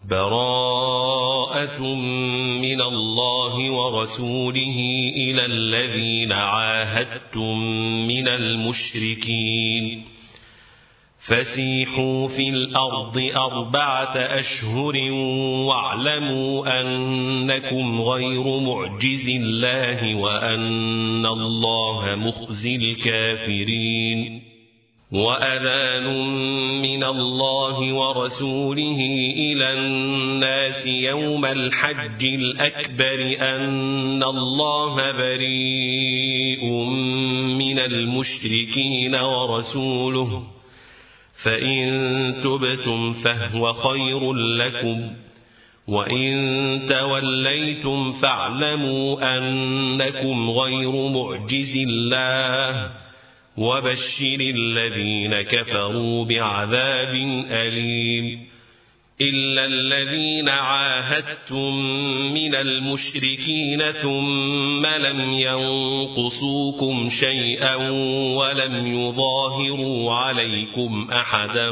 براءة من الله ورسوله إلى الذين عاهدتم من المشركين فسيحوا في الأرض 4 أشهر واعلموا أنكم غير معجز الله وأن الله مخزي الكافرين وأذان من الله ورسوله إلى الناس يوم الحج الأكبر أن الله بريء من المشركين ورسوله فإن تبتم فهو خير لكم وإن توليتم فاعلموا أنكم غير معجز الله وبشر الذين كفروا بعذاب أليم إلا الذين عاهدتم من المشركين ثم لم ينقصوكم شيئا ولم يظاهروا عليكم أحدا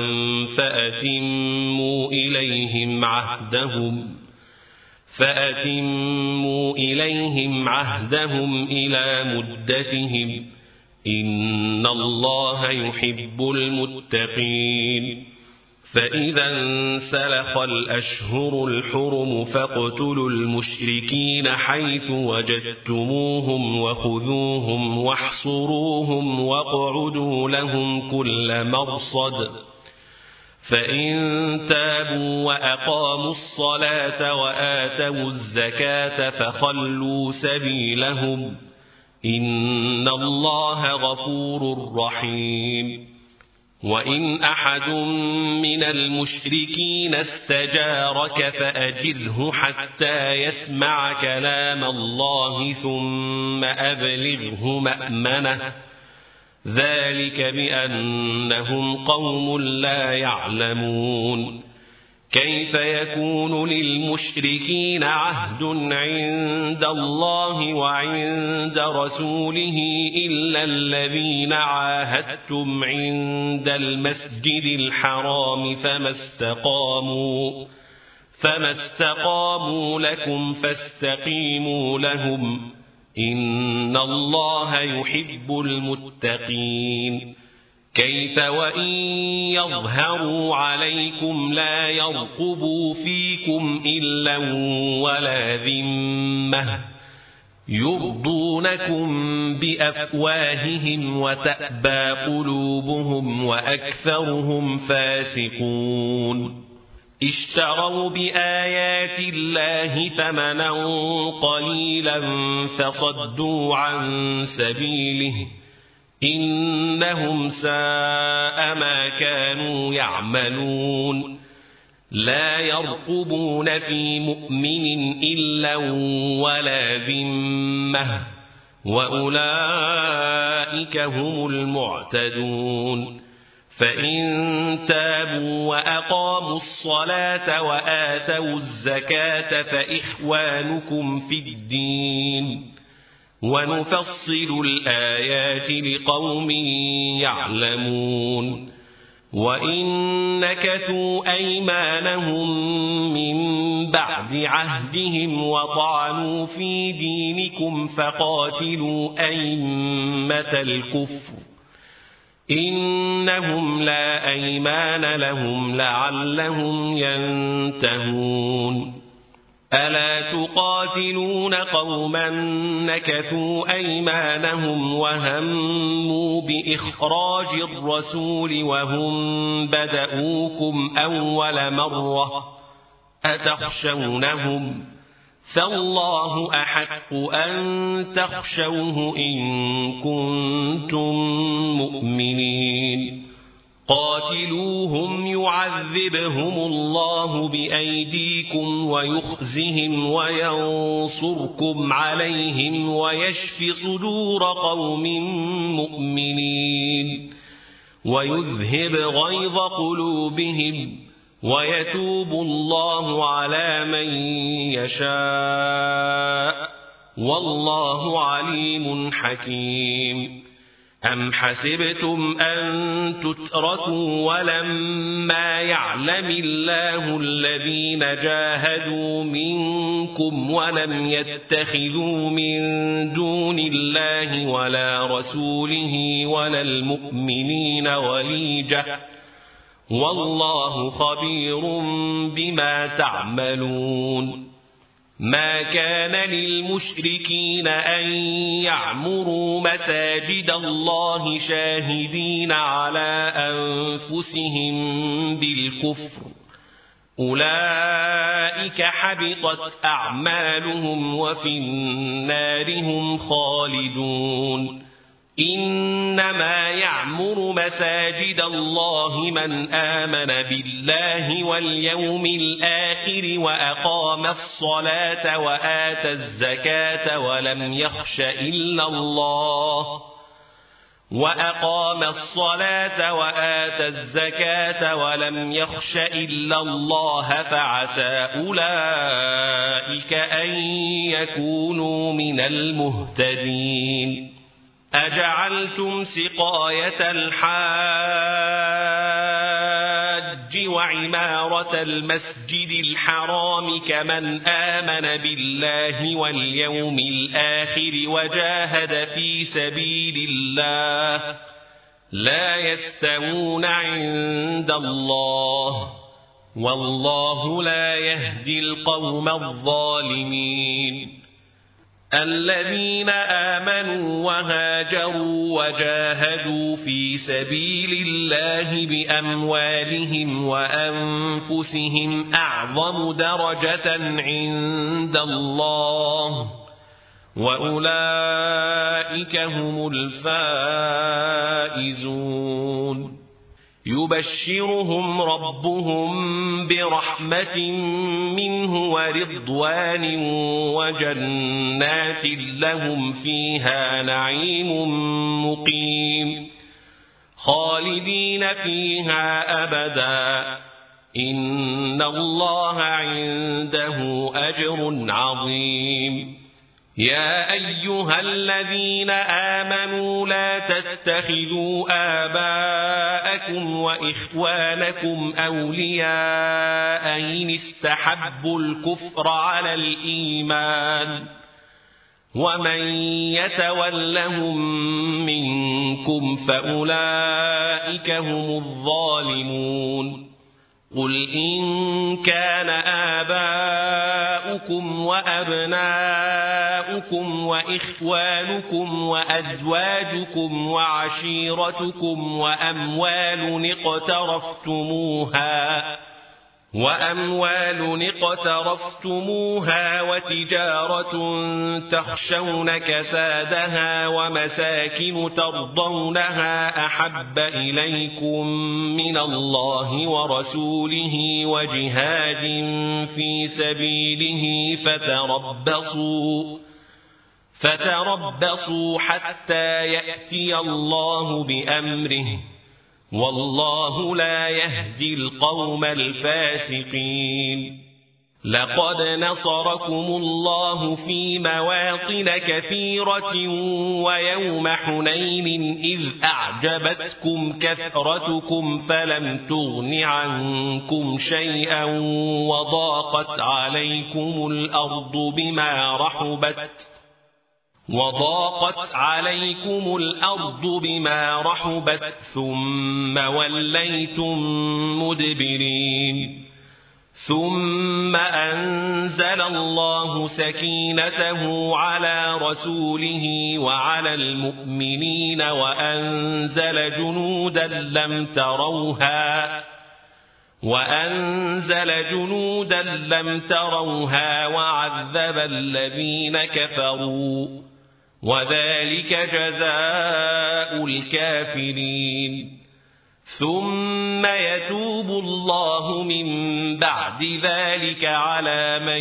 فأتموا إليهم عهدهم إلى مدتهم إن الله يحب المتقين فإذا انسلخ الأشهر الحرم فاقتلوا المشركين حيث وجدتموهم وخذوهم واحصروهم واقعدوا لهم كل مرصد فإن تابوا وأقاموا الصلاة وآتوا الزكاة فخلوا سبيلهم إن الله غفور رحيم وإن أحد من المشركين استجارك فأجره حتى يسمع كلام الله ثم أبلغه مأمنه ذلك بأنهم قوم لا يعلمون كيف يكون للمشركين عهد عند الله وعند رسوله إلا الذين عاهدتم عند المسجد الحرام فما استقاموا لكم فاستقيموا لهم إن الله يحب المتقين كيف وإن يظهروا عليكم لا يرقبوا فيكم إلا ولا ذمة يرضونكم بأفواههم وتأبى قلوبهم وأكثرهم فاسقون اشتروا بآيات الله ثمنا قليلا فصدوا عن سبيله إنهم ساء ما كانوا يعملون لا يرقبون في مؤمن إلا ولا ذمة وأولئك هم المعتدون فإن تابوا وأقاموا الصلاة وآتوا الزكاة فإخوانكم في الدين ونفصل الآيات لقوم يعلمون وإن نكثوا أيمانهم من بعد عهدهم وطعنوا في دينكم فقاتلوا أئمة الكفر إنهم لا أيمان لهم لعلهم ينتهون ألا تقاتلون قوما نكثوا أيمانهم وهموا بإخراج الرسول وهم بدؤوكم أول مرة أتخشونهم فالله أحق أن تخشوه إن كنتم مؤمنين قاتلوهم يعذبهم الله بأيديكم ويخزهم وينصركم عليهم ويشف صدور قوم مؤمنين ويذهب غيظ قلوبهم ويتوب الله على من يشاء والله عليم حكيم أم حسبتم أن تتركوا ولما يعلم الله الذين جاهدوا منكم ولم يتخذوا من دون الله ولا رسوله ولا المؤمنين وليجة والله خبير بما تعملون ما كان للمشركين أن يعمروا مساجد الله شاهدين على أنفسهم بالكفر أولئك حبطت أعمالهم وفي النار هم خالدون إنما يعمر مساجد الله من آمن بالله واليوم الآخر وأقام الصلاة وآتى الزكاة ولم يخش إلا الله فعسى أولئك أن يكونوا من المهتدين أجعلتم سقاية الحاج وعمارة المسجد الحرام كمن آمن بالله واليوم الآخر وجاهد في سبيل الله لا يستوون عند الله والله لا يهدي القوم الظالمين الذين آمنوا وهاجروا وجاهدوا في سبيل الله بأموالهم وأنفسهم أعظم درجة عند الله وأولئك هم الفائزون يبشرهم ربهم برحمة منه ورضوان وجنات لهم فيها نعيم مقيم خالدين فيها أبدا إن الله عنده أجر عظيم يا أيها الذين آمنوا لا تتخذوا آباءكم وإخوانكم أولياء إن استحبوا الكفر على الإيمان ومن يتولهم منكم فأولئك هم الظالمون قل إن كان آباؤكم وأبناؤكم وإخوانكم وأزواجكم وعشيرتكم وأموال اقترفتموها وتجارة تخشون كسادها ومساكن ترضونها أحب إليكم من الله ورسوله وجهاد في سبيله فتربصوا حتى يأتي الله بأمره والله لا يهدي القوم الفاسقين لقد نصركم الله في مواطن كثيرة ويوم حنين إذ أعجبتكم كثرتكم فلم تغن عنكم شيئا وضاقت عليكم الأرض بما رحبت ثم وليتم مدبرين ثم أنزل الله سكينته على رسوله وعلى المؤمنين وأنزل جنودا لم تروها وعذب الذين كفروا وذلك جزاء الكافرين ثم يتوب الله من بعد ذلك على من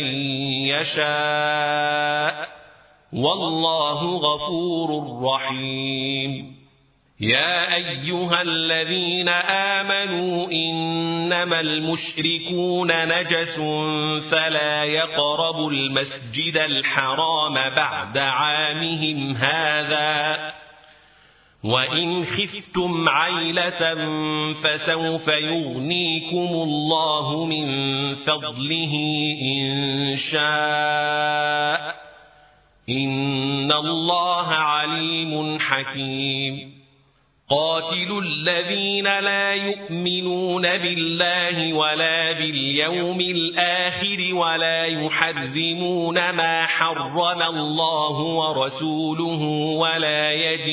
يشاء والله غفور رحيم يا أيها الذين آمنوا إنما المشركون نجس فلا يقربوا المسجد الحرام بعد عامهم هذا وإن خفتم عيلة فسوف يغنيكم الله من فضله إن شاء إن الله عليم حكيم قاتلوا الذين لا يؤمنون بالله ولا باليوم الآخر ولا يحرمون ما حرم الله ورسوله ولا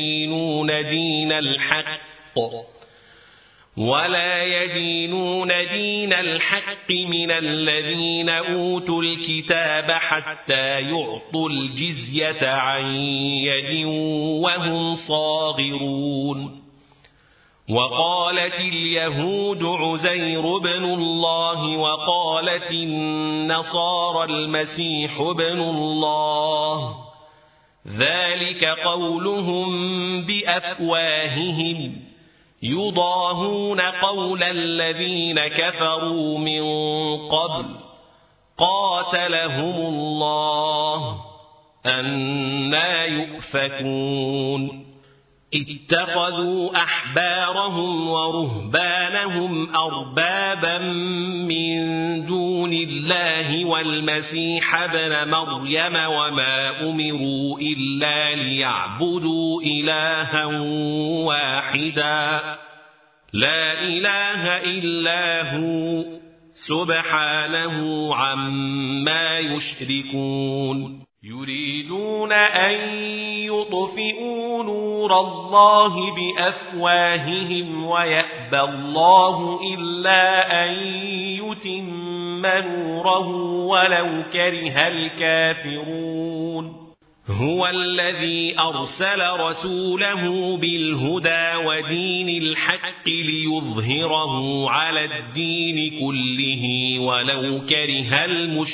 يدينون دين الحق من الذين أوتوا الكتاب حتى يعطوا الجزية عن يد وهم صاغرون وقالت اليهود عزير بن الله وقالت النصارى المسيح بن الله ذلك قولهم بأفواههم يضاهون قول الذين كفروا من قبل قاتلهم الله أنى يؤفكون اتخذوا أحبارهم ورهبانهم أربابا من دون الله والمسيح ابن مريم وما أمروا إلا ليعبدوا إلها واحدا لا إله إلا هو سبحانه عما يشركون يريدون أن يطفئوا نور الله بأفواههم ويأبى الله إلا أن يتم نوره ولو كره الكافرون هو الذي أرسل رسوله بالهدى ودين الحق ليظهره على الدين كله ولو كره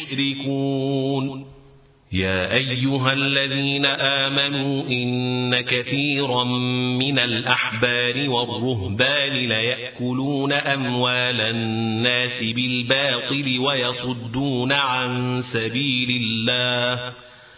المشركون يا أيها الذين آمنوا إن كثيرا من الأحبار والرهبان ليأكلون أموال الناس بالباطل ويصدون عن سبيل الله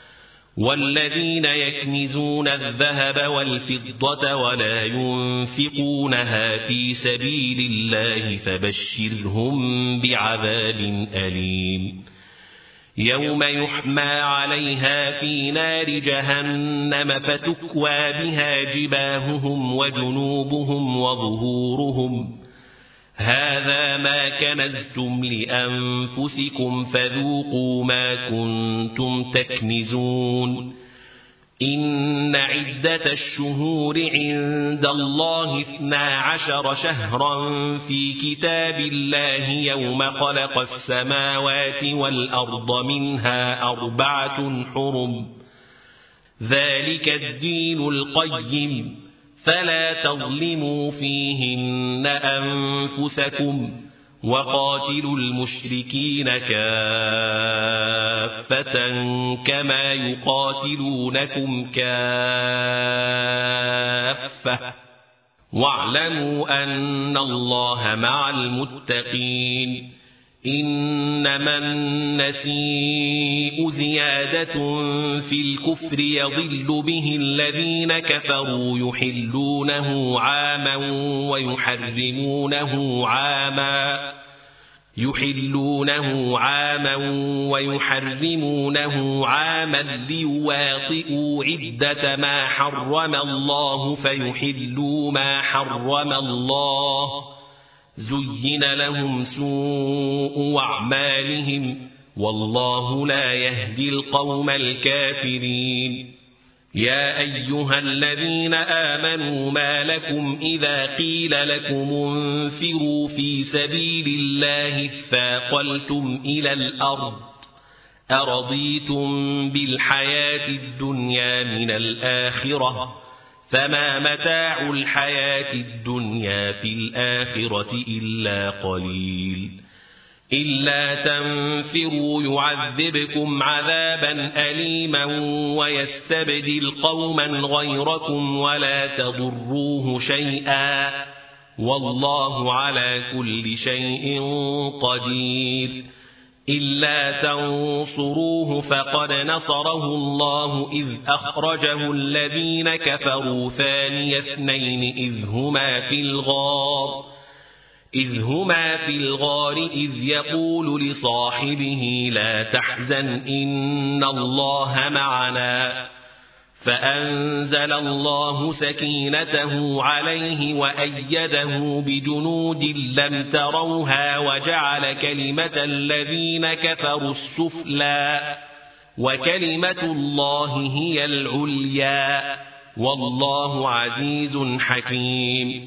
والذين يكنزون الذهب والفضة ولا ينفقونها في سبيل الله فبشرهم بعذاب أليم يوم يحمى عليها في نار جهنم فتكوى بها جباههم وجنوبهم وظهورهم هذا ما كنزتم لأنفسكم فذوقوا ما كنتم تكنزون إن عدة الشهور عند الله 12 شهرا في كتاب الله يوم خلق السماوات والأرض منها 4 حرم ذلك الدين القيم فلا تظلموا فيهن أنفسكم وقاتلوا المشركين كافة كما يقاتلونكم كافة واعلموا أن الله مع المتقين إنما النسيء زيادة في الكفر يضل به الذين كفروا يحلونه عاما ويحرمونه عاما ليواطئوا عدة ما حرم الله فيحلوا ما حرم الله زين لهم سوء أعمالهم والله لا يهدي القوم الكافرين يا أيها الذين آمنوا ما لكم إذا قيل لكم انفروا في سبيل الله اثاقلتم إلى الأرض أرضيتم بالحياة الدنيا من الآخرة فما متاع الحياة الدنيا في الآخرة إلا قليل إلا تنفروا يعذبكم عذابا أليما ويستبدل قوما غيركم ولا تضروه شيئا والله على كل شيء قدير إلا تنصروه فقد نصره الله إذ أخرجه الذين كفروا ثاني اثنين إذ هما في الغار إذ يقول لصاحبه لا تحزن إن الله معنا فأنزل الله سكينته عليه وأيده بجنود لم تروها وجعل كلمة الذين كفروا السفلى وكلمة الله هي العليا والله عزيز حكيم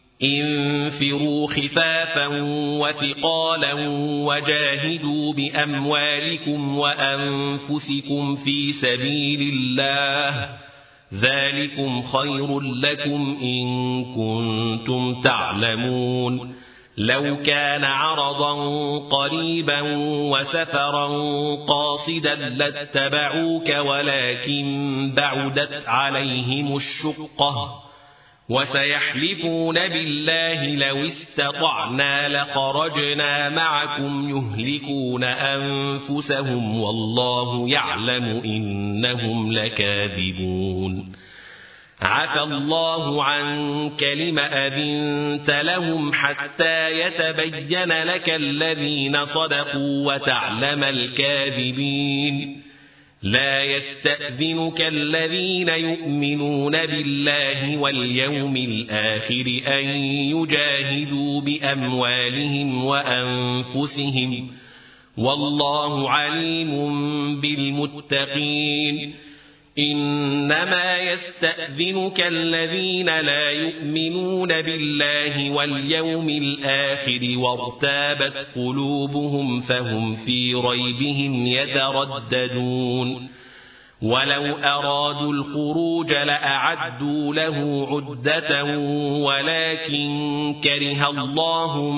انفروا خفافا وثقالا وجاهدوا بأموالكم وأنفسكم في سبيل الله ذلكم خير لكم إن كنتم تعلمون لو كان عرضا قريبا وسفرا قاصدا لاتبعوك ولكن بعدت عليهم الشقة وسيحلفون بالله لو استطعنا لخرجنا معكم يهلكون أنفسهم والله يعلم إنهم لكاذبون عفى الله عنك لم أذنت لهم حتى يتبين لك الذين صدقوا وتعلم الكاذبين لا يستأذنك الذين يؤمنون بالله واليوم الآخر أن يجاهدوا بأموالهم وأنفسهم والله عليم بالمتقين إنما يستأذنك الذين لا يؤمنون بالله واليوم الآخر وارتابت قلوبهم فهم في ريبهم يترددون ولو أرادوا الخروج لأعدوا له عدة ولكن كره الله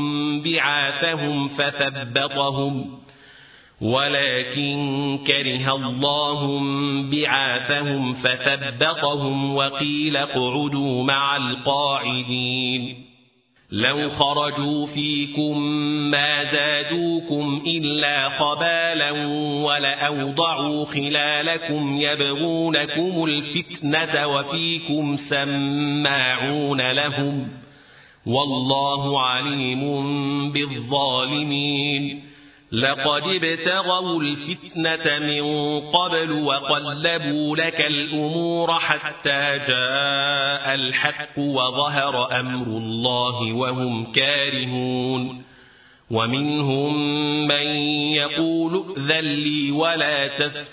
بعاثهم فثبطهم وقيل اقعدوا مع القاعدين لو خرجوا فيكم ما زادوكم إلا خبالا ولأوضعوا خلالكم يبغونكم الفتنة وفيكم سماعون لهم والله عليم بالظالمين لقد ابتغوا الفتنة من قبل وقلبوا لك الأمور حتى جاء الحق وظهر أمر الله وهم كارهون ومنهم من يقول ائذن لي ولا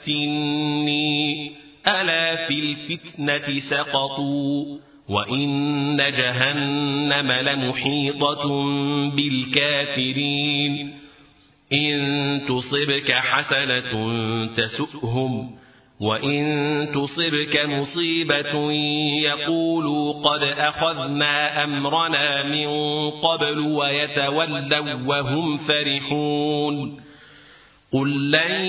تفتني ألا في الفتنة سقطوا وإن جهنم لمحيطة بالكافرين إن تصبك حسنة تسؤهم وإن تصبك مصيبة يقولوا قد أخذنا أمرنا من قبل ويتولوا وهم فرحون قل لن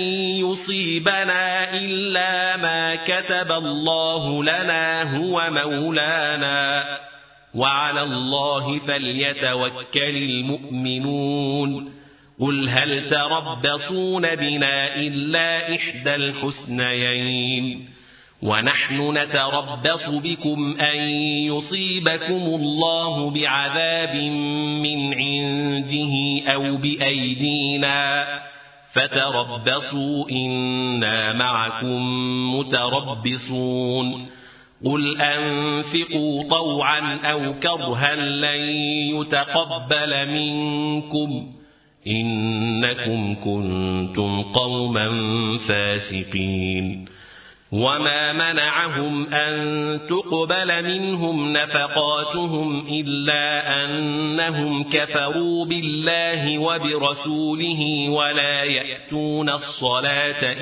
يصيبنا إلا ما كتب الله لنا هو مولانا وعلى الله فليتوكل المؤمنون قل هل تربصون بنا إلا إحدى الحسنيين ونحن نتربص بكم أن يصيبكم الله بعذاب من عنده أو بأيدينا فتربصوا إنا معكم متربصون قل أنفقوا طوعا أو كرها لن يتقبل منكم إنكم كنتم قوما فاسقين وما منعهم أن تقبل منهم نفقاتهم إلا أنهم كفروا بالله وبرسوله ولا يأتون الصلاة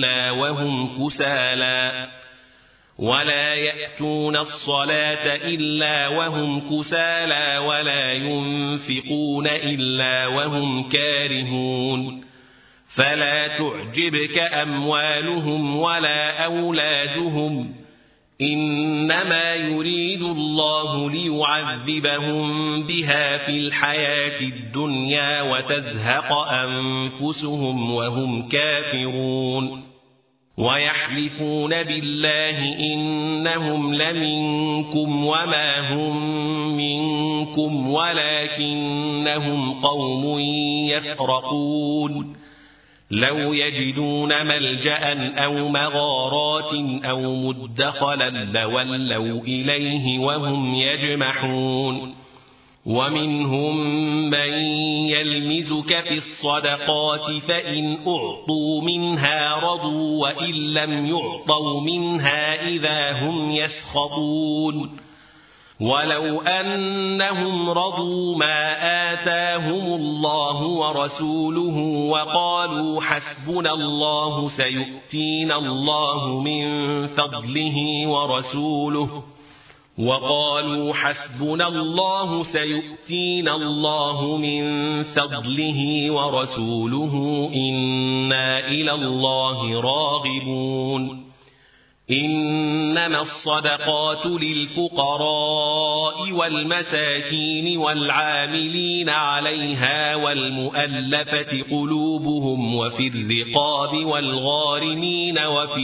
إلا وهم كسالى ولا ينفقون إلا وهم كارهون فلا تعجبك أموالهم ولا أولادهم إنما يريد الله ليعذبهم بها في الحياة الدنيا وتزهق أنفسهم وهم كافرون ويحلفون بالله إنهم لمنكم وما هم منكم ولكنهم قوم يفرقون لو يجدون ملجأ أو مغارات أو مدخلا لولوا إليه وهم يجمحون ومنهم من يلمزك في الصدقات فإن أعطوا منها رضوا وإن لم يعطوا منها إذا هم يسخطون ولو أنهم رضوا ما آتاهم الله ورسوله وقالوا حسبنا الله سيؤتينا الله من فضله ورسوله إنا إلى الله راغبون إنما الصدقات للفقراء والمساكين والعاملين عليها والمؤلفة قلوبهم وفي الرقاب والغارمين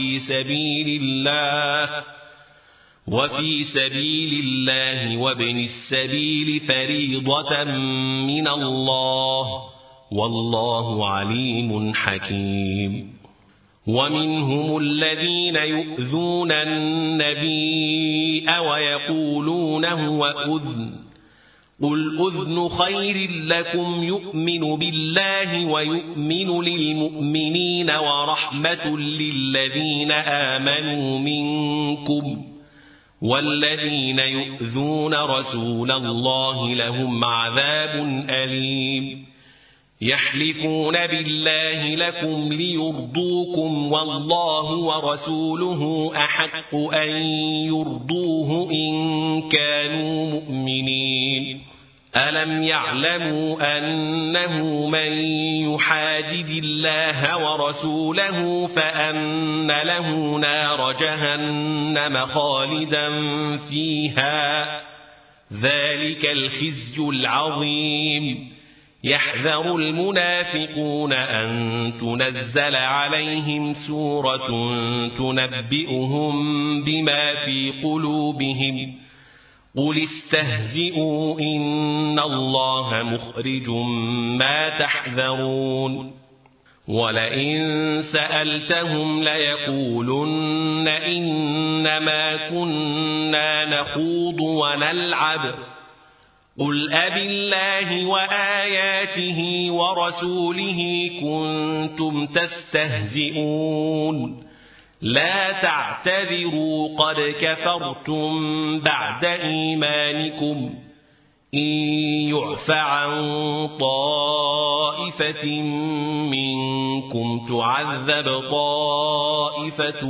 وفي سبيل الله وابن السبيل فريضة من الله والله عليم حكيم ومنهم الذين يؤذون النبي ويقولون هو أذن قل أذن خير لكم يؤمن بالله ويؤمن للمؤمنين ورحمة للذين آمنوا منكم والذين يؤذون رسول الله لهم عذاب أليم يحلفون بالله لكم ليرضوكم والله ورسوله أحق أن يرضوه إن كانوا مؤمنين ألم يعلموا أنه من يحادد الله ورسوله فأن له نار جهنم خالدا فيها ذلك الخزي العظيم يحذر المنافقون أن تنزل عليهم سورة تنبئهم بما في قلوبهم قل استهزئوا إن الله مخرج ما تحذرون ولئن سألتهم ليقولن إنما كنا نخوض ونلعب قل أبالله وآياته ورسوله كنتم تستهزئون لا تعتذروا قد كفرتم بعد إيمانكم إن يعف عن طائفة منكم تعذب طائفة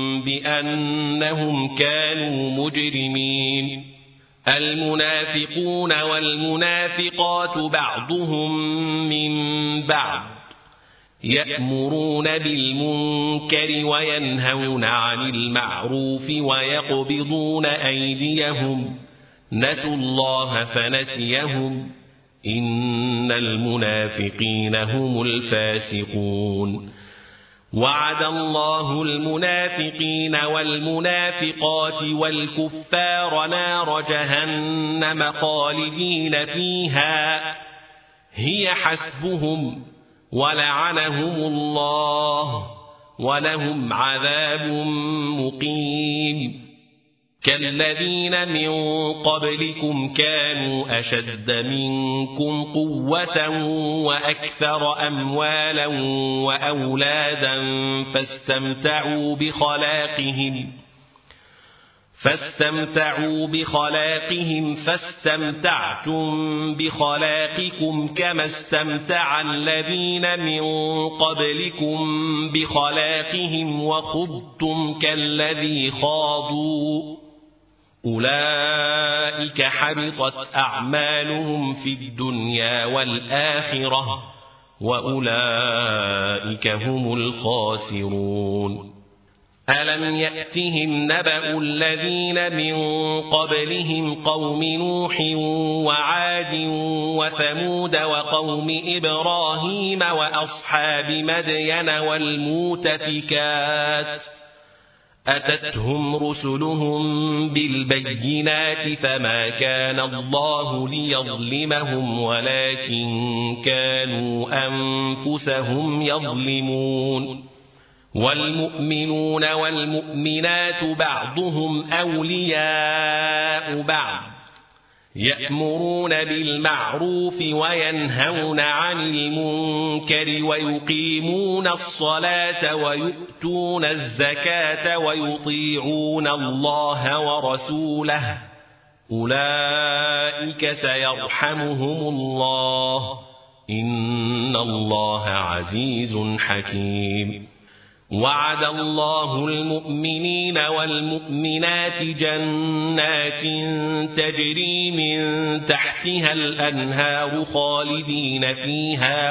بأنهم كانوا مجرمين المنافقون والمنافقات بعضهم من بعض يأمرون بالمنكر وينهون عن المعروف ويقبضون أيديهم نسوا الله فنسيهم إن المنافقين هم الفاسقون وعد الله المنافقين والمنافقات والكفار نار جهنم خالدين فيها هي حسبهم ولعنهم الله ولهم عذاب مقيم كالذين من قبلكم كانوا أشد منكم قوة وأكثر أموالا وأولادا فاستمتعوا بخلاقهم فاستمتعتم بخلاقكم كما استمتع الذين من قبلكم بخلاقهم وخضتم كالذي خاضوا أولئك حبطت أعمالهم في الدنيا والآخرة وأولئك هم الخاسرون ألم يأتهم نبأ الذين من قبلهم قوم نوح وعاد وثمود وقوم إبراهيم وأصحاب مدين والمؤتفكات أتتهم رسلهم بالبينات فما كان الله ليظلمهم ولكن كانوا أنفسهم يظلمون والمؤمنون والمؤمنات بعضهم أولياء بعض يأمرون بالمعروف وينهون عن المنكر ويقيمون الصلاة ويؤتون الزكاة ويطيعون الله ورسوله أولئك سيرحمهم الله إن الله عزيز حكيم وعد الله المؤمنين والمؤمنات جنات تجري من تحتها الأنهار خالدين فيها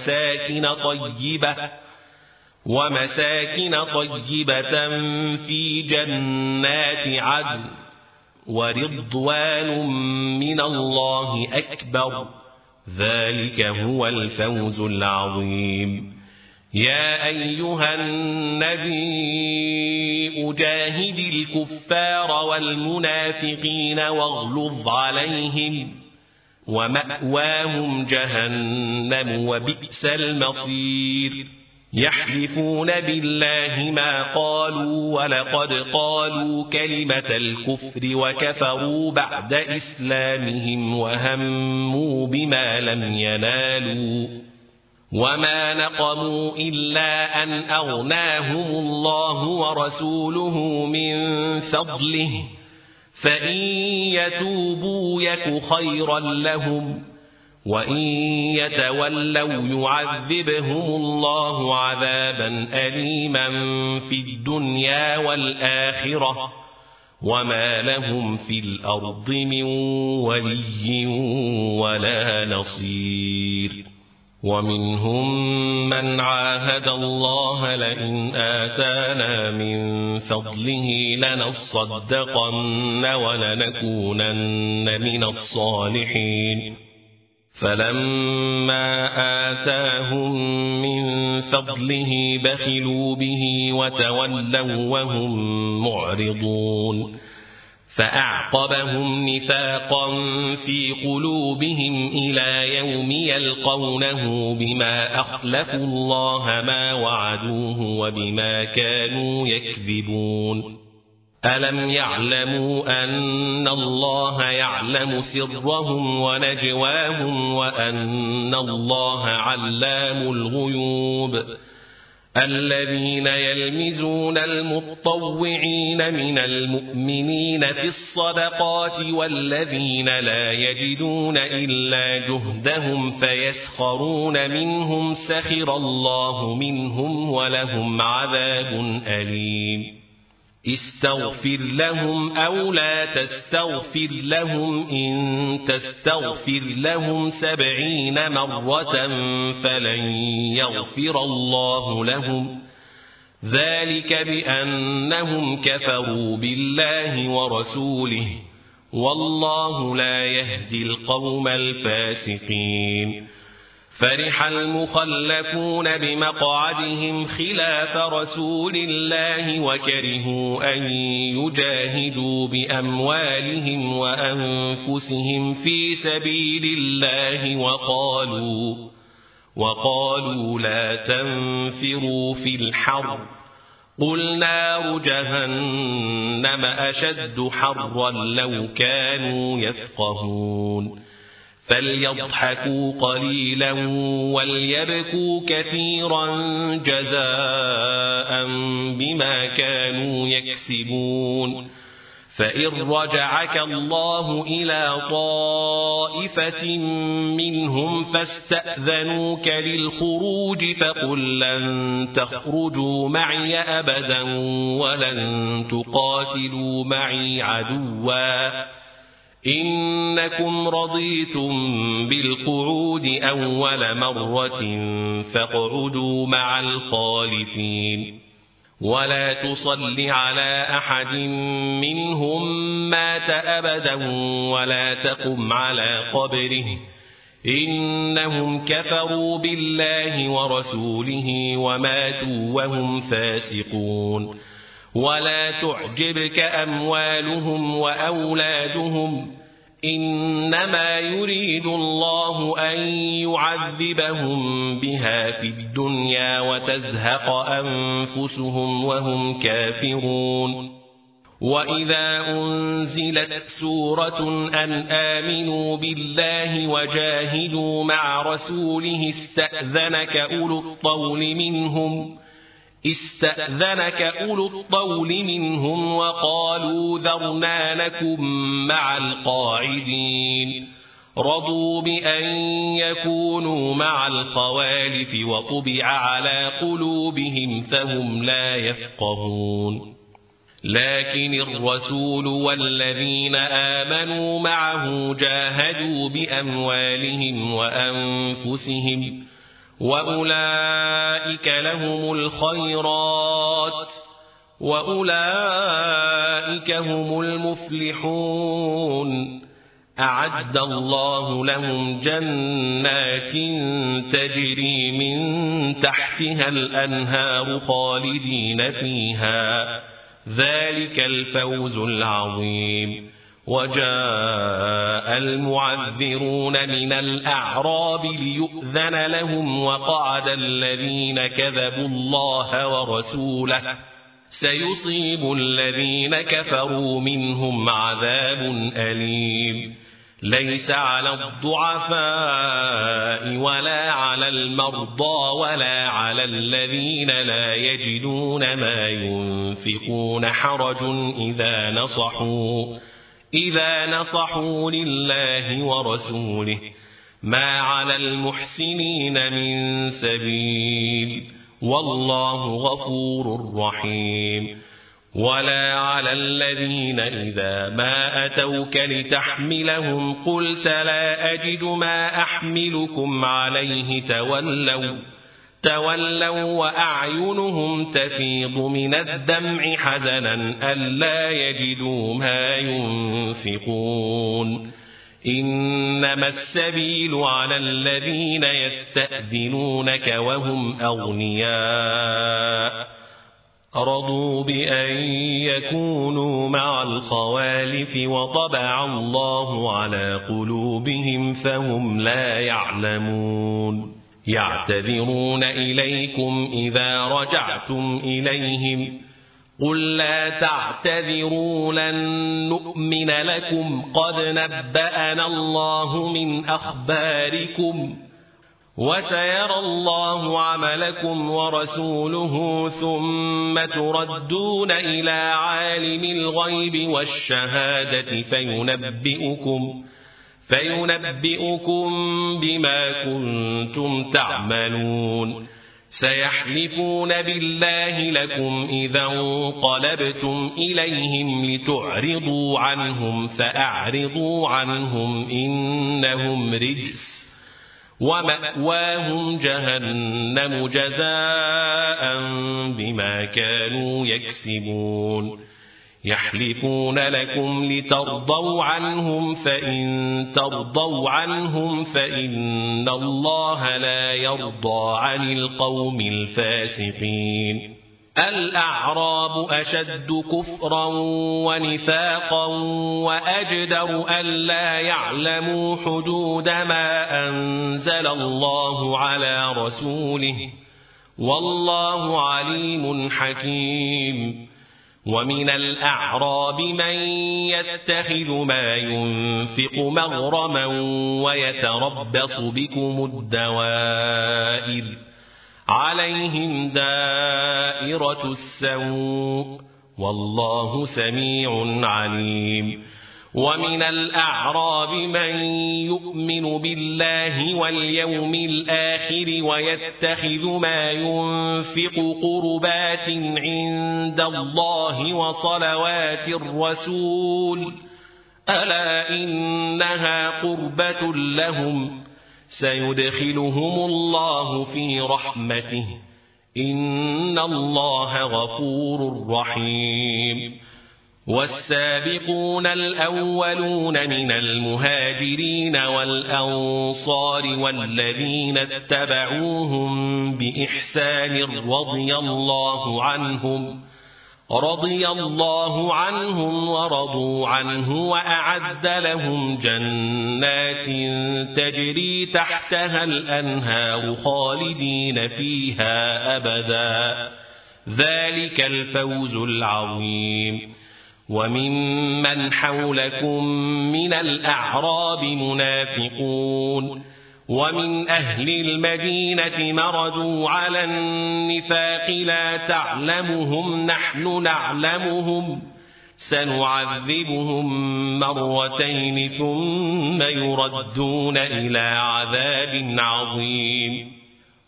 ومساكن طيبة في جنات عدن ورضوان من الله أكبر ذلك هو الفوز العظيم يا أيها النبي جاهد الكفار والمنافقين واغلظ عليهم ومأواهم جهنم وبئس المصير يحلفون بالله ما قالوا ولقد قالوا كلمة الكفر وكفروا بعد إسلامهم وهموا بما لم ينالوا وما نقموا إلا أن أغناهم الله ورسوله من فضله فإن يتوبوا يك خيرا لهم وإن يتولوا يعذبهم الله عذابا أليما في الدنيا والآخرة وما لهم في الأرض من ولي ولا نصير ومنهم من عاهد الله لئن آتانا من فضله لنصدقن ولنكونن من الصالحين فلما آتاهم من فضله بخلوا به وتولوا وهم معرضون فأعقبهم نفاقا في قلوبهم إلى يوم يلقونه بما أخلفوا الله ما وعدوه وبما كانوا يكذبون ألم يعلموا أن الله يعلم سرهم ونجواهم وأن الله علام الغيوب الذين يلمزون المطوعين من المؤمنين في الصدقات والذين لا يجدون إلا جهدهم فيسخرون منهم سخر الله منهم ولهم عذاب أليم استغفر لهم أو لا تستغفر لهم إن تستغفر لهم 70 مرة فلن يغفر الله لهم ذلك بأنهم كفروا بالله ورسوله والله لا يهدي القوم الفاسقين فرح المخلفون بمقعدهم خلاف رسول الله وكرهوا أن يجاهدوا بأموالهم وأنفسهم في سبيل الله وقالوا لا تنفروا في الحر قل نار جهنم أشد حرا لو كانوا يفقهون فليضحكوا قليلا وليبكوا كثيرا جزاء بما كانوا يكسبون فإن رجعك الله إلى طائفة منهم فاستأذنوك للخروج فقل لن تخرجوا معي أبدا ولن تقاتلوا معي عدوا إنكم رضيتم بالقعود أول مرة فاقعدوا مع الخالفين ولا تصل على أحد منهم مات أبدا ولا تقم على قبره إنهم كفروا بالله ورسوله وماتوا وهم فاسقون ولا تعجبك أموالهم وأولادهم إنما يريد الله أن يعذبهم بها في الدنيا وتزهق أنفسهم وهم كافرون وإذا أنزلت سورة أن آمنوا بالله وجاهدوا مع رسوله استأذنك أولو الطول منهم وقالوا ذرنا نكن مع القاعدين رضوا بأن يكونوا مع الخوالف وطبع على قلوبهم فهم لا يفقهون لكن الرسول والذين آمنوا معه جاهدوا بأموالهم وأنفسهم وأولئك لهم الخيرات وأولئك هم المفلحون أعد الله لهم جنات تجري من تحتها الأنهار خالدين فيها ذلك الفوز العظيم وجاء المعذرون من الأعراب ليؤذن لهم وقعد الذين كذبوا الله ورسوله سيصيب الذين كفروا منهم عذاب أليم ليس على الضعفاء ولا على المرضى ولا على الذين لا يجدون ما ينفقون حرج إذا نصحوا لله ورسوله ما على المحسنين من سبيل والله غفور رحيم ولا على الذين إذا ما أتوك لتحملهم قلت لا أجد ما أحملكم عليه تولوا وأعينهم تفيض من الدمع حزنا ألا يجدوا ما ينفقون إنما السبيل على الذين يستأذنونك وهم أغنياء رضوا بأن يكونوا مع الخوالف وطبع الله على قلوبهم فهم لا يعلمون يعتذرون إليكم إذا رجعتم إليهم قل لا تعتذروا لن نؤمن لكم قد نبأنا الله من أخباركم وسيرى الله عملكم ورسوله ثم تردون إلى عالم الغيب والشهادة فينبئكم بما كنتم تعملون سيحلفون بالله لكم إذا انقلبتم إليهم لتعرضوا عنهم فأعرضوا عنهم إنهم رجس ومأواهم جهنم جزاء بما كانوا يكسبون يحلفون لكم لترضوا عنهم فإن ترضوا عنهم فإن الله لا يرضى عن القوم الفاسقين الأعراب أشد كفرا ونفاقا وأجدر ألا يعلموا حدود ما أنزل الله على رسوله والله عليم حكيم ومن الأعراب من يتخذ ما ينفق مغرما ويتربص بكم الدوائر عليهم دائرة السوء والله سميع عليم ومن الأعراب من يؤمن بالله واليوم الآخر ويتخذ ما ينفق قربات عند الله وصلوات الرسول ألا إنها قربة لهم سيدخلهم الله في رحمته إن الله غفور رحيم. والسابقون الأولون من المهاجرين والأنصار والذين اتبعوهم بإحسان رضي الله عنهم ورضوا عنه وأعد لهم جنات تجري تحتها الأنهار خالدين فيها أبدا، ذلك الفوز العظيم. وممن حولكم من الأعراب منافقون ومن أهل المدينة مردوا على النفاق لا تعلمهم نحن نعلمهم سنعذبهم مرتين ثم يردون إلى عذاب عظيم.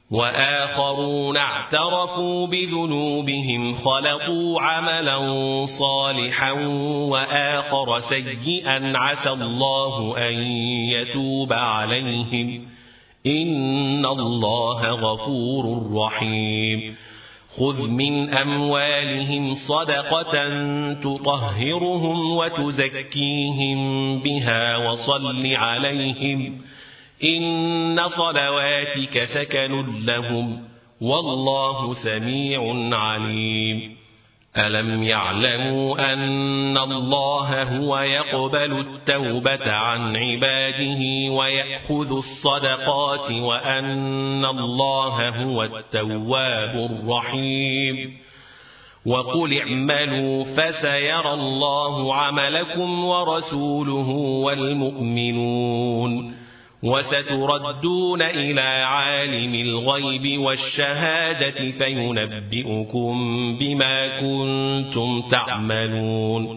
وآخرون اعترفوا بذنوبهم خلقوا عملا صالحا وآخر سيئا عسى الله أن يتوب عليهم إن الله غفور رحيم. خذ من أموالهم صدقة تطهرهم وتزكيهم بها وصل عليهم إن صلواتك سكن لهم والله سميع عليم. ألم يعلموا أن الله هو يقبل التوبة عن عباده ويأخذ الصدقات وأن الله هو التواب الرحيم. وقل اعملوا فسيرى الله عملكم ورسوله والمؤمنون وستردون إلى عالم الغيب والشهادة فينبئكم بما كنتم تعملون.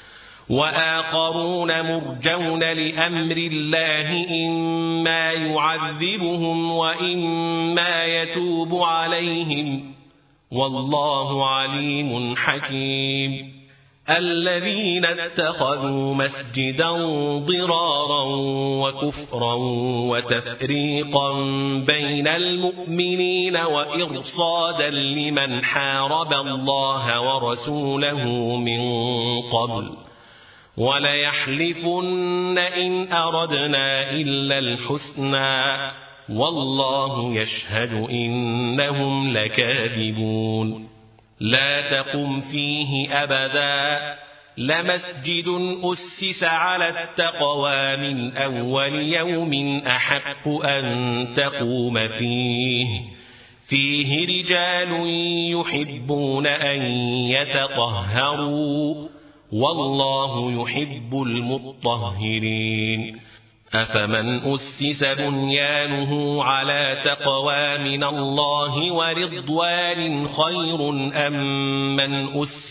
وآخرون مرجون لأمر الله إما يعذبهم وإما يتوب عليهم والله عليم حكيم. الذين اتخذوا مسجدا ضرارا وكفرا وتفريقا بين المؤمنين وإرصادا لمن حارب الله ورسوله من قبل وليحلفن إن أردنا إلا الحسنى والله يشهد إنهم لكاذبون. لا تقم فيه أبدا لمسجد أسس على التقوى من أول يوم أحق أن تقوم فيه رجال يحبون أن يتطهروا والله يحب المطهرين. أفمن أسس بنيانه على تقوى من الله ورضوان خير أمن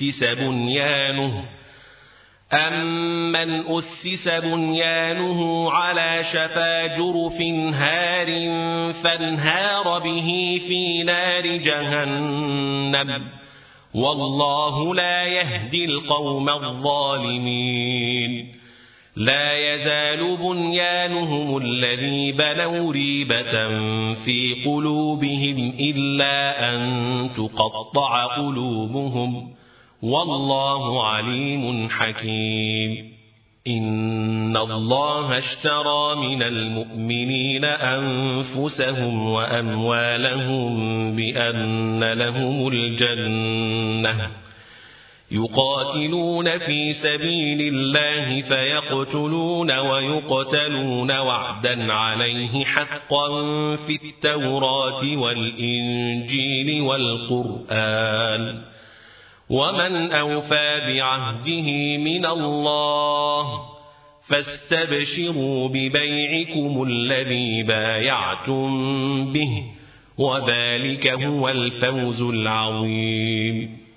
أسس بنيانه على شفا جرف هار فانهار به في نار جهنم والله لا يهدي القوم الظالمين. لا يزال بنيانهم الذي بنوا ريبة في قلوبهم إلا أن تقطع قلوبهم والله عليم حكيم. إن الله اشترى من المؤمنين أنفسهم وأموالهم بأن لهم الجنة يقاتلون في سبيل الله فيقتلون ويقتلون وعدا عليه حقا في التوراة والإنجيل والقرآن ومن أوفى بعهده من الله فاستبشروا ببيعكم الذي بايعتم به وذلك هو الفوز العظيم.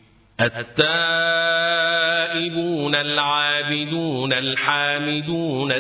التائبون العابدون الحامدون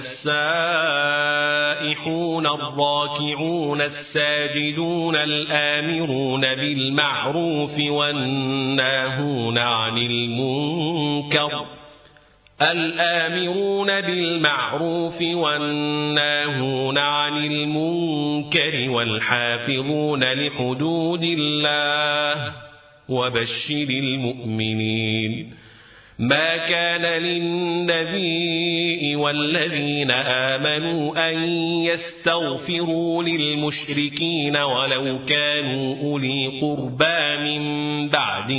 السائحون الراكعون الساجدون الآمرون بالمعروف والناهون عن المنكر الآمرون بالمعروف والناهون عن المنكر والحافظون لحدود الله وبشر المؤمنين. ما كان للنبي والذين آمنوا أن يستغفروا للمشركين ولو كانوا أولي قربى من بعد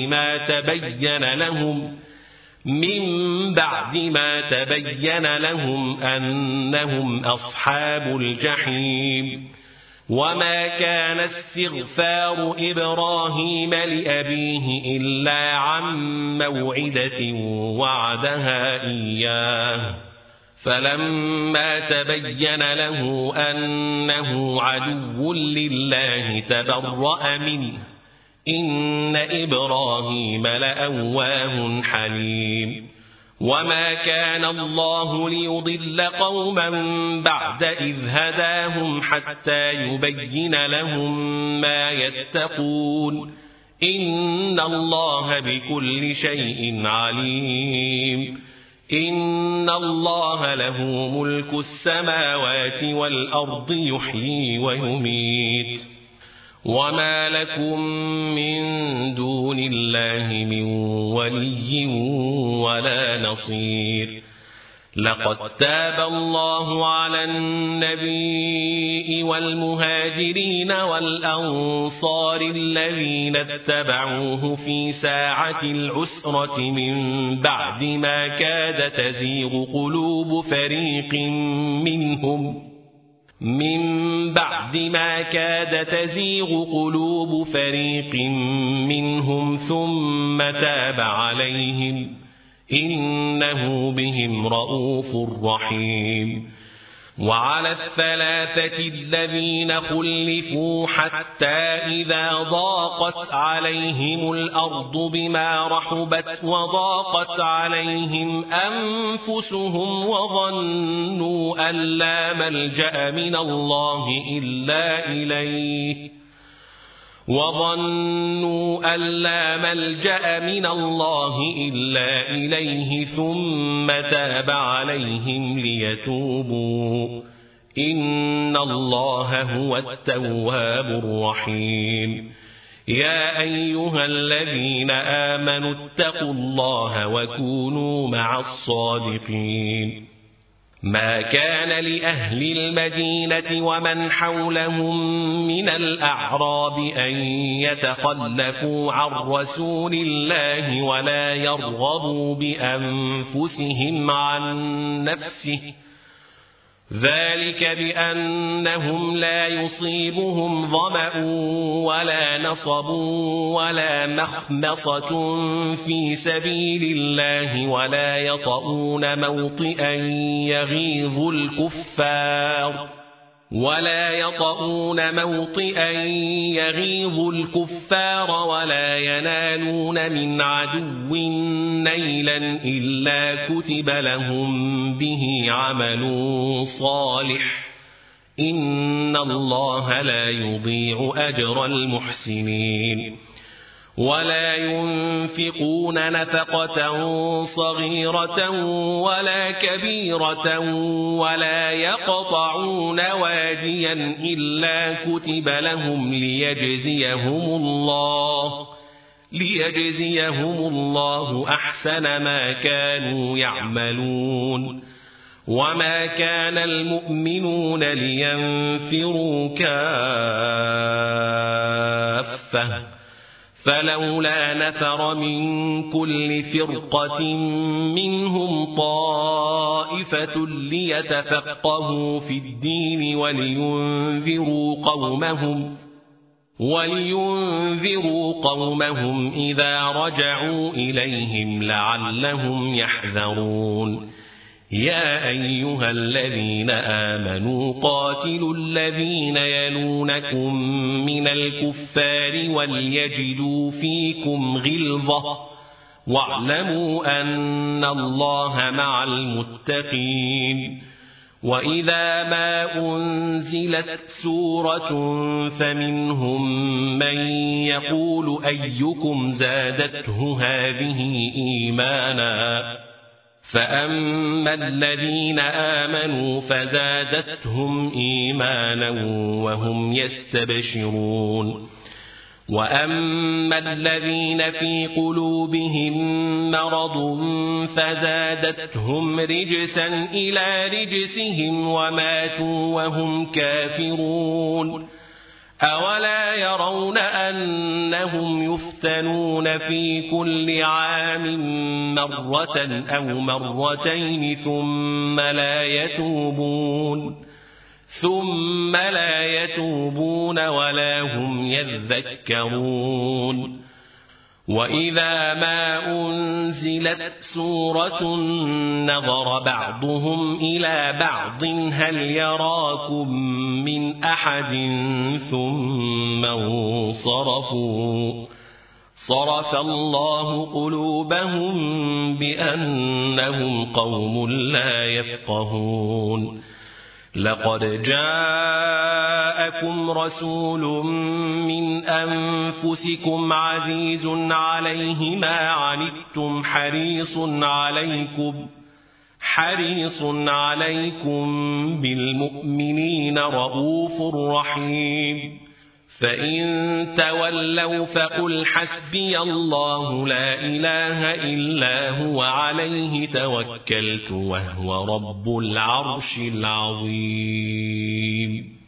ما تبين لهم أنهم أصحاب الجحيم. وما كان استغفار إبراهيم لأبيه إلا عن موعدة وعدها إياه، فلما تبين له أنه عدو لله تبرأ منه، إن إبراهيم لأواه حليم. وما كان الله ليضل قوما بعد إذ هداهم حتى يبين لهم ما يتقون، إن الله بكل شيء عليم. إن الله له ملك السماوات والأرض يحيي ويميت، وما لكم من دون الله من ولي ولا نصير. لقد تاب الله على النبي والمهاجرين والأنصار الذين اتبعوه في ساعة العسرة من بعد ما كاد تزيغ قلوب فريق منهم ثم تاب عليهم، إنه بهم رءوف رحيم. وعلى الثلاثة الذين خلفوا حتى إذا ضاقت عليهم الأرض بما رحبت وضاقت عليهم أنفسهم وظنوا أن لا ملجأ من الله إلا إليه ثم تاب عليهم ليتوبوا، إن الله هو التواب الرحيم. يا أيها الذين آمنوا اتقوا الله وكونوا مع الصادقين. ما كان لأهل المدينة ومن حولهم من الأعراب أن يتخلفوا عن رسول الله ولا يرغبوا بأنفسهم عن نفسه، ذلك بأنهم لا يصيبهم ظمأ ولا نصب ولا مخمصة في سبيل الله ولا يطؤون موطئا يغيظ الكفار ولا ينالون من عدو نيلا إلا كتب لهم به عمل صالح، إن الله لا يضيع أجر المحسنين. ولا ينفقون نفقة صغيرة ولا كبيرة ولا يقطعون واديا إلا كتب لهم ليجزيهم الله أحسن ما كانوا يعملون. وما كان المؤمنون لينفروا كافة، فلولا نفر من كل فرقة منهم طائفة ليتفقهوا في الدين ولينذروا قومهم إذا رجعوا إليهم لعلهم يحذرون. يا أيها الذين آمنوا قاتلوا الذين يلونكم من الكفار وليجدوا فيكم غلظة واعلموا أن الله مع المتقين. وإذا ما أنزلت سورة فمنهم من يقول أيكم زادته هذه إيمانا فأما الذين آمنوا فزادتهم إيمانا وهم يستبشرون وأما الذين في قلوبهم مرض فزادتهم رجسا إلى رجسهم وماتوا وهم كافرون أولا يرون أنهم يفتنون في كل عام مرة أو مرتين ثم لا يتوبون ولا هم يذكرون وإذا ما أنزلت سورة نظر بعضهم إلى بعض هل يراكم من أحد ثم انصرفوا صرف الله قلوبهم بأنهم قوم لا يفقهون لقد جاءكم رسول من أنفسكم عزيز عليه ما عنتم حريص عليكم بالمؤمنين رؤوف رحيم فإن تولوا فقل حسبي الله لا إله إلا هو عليه توكلت وهو رب العرش العظيم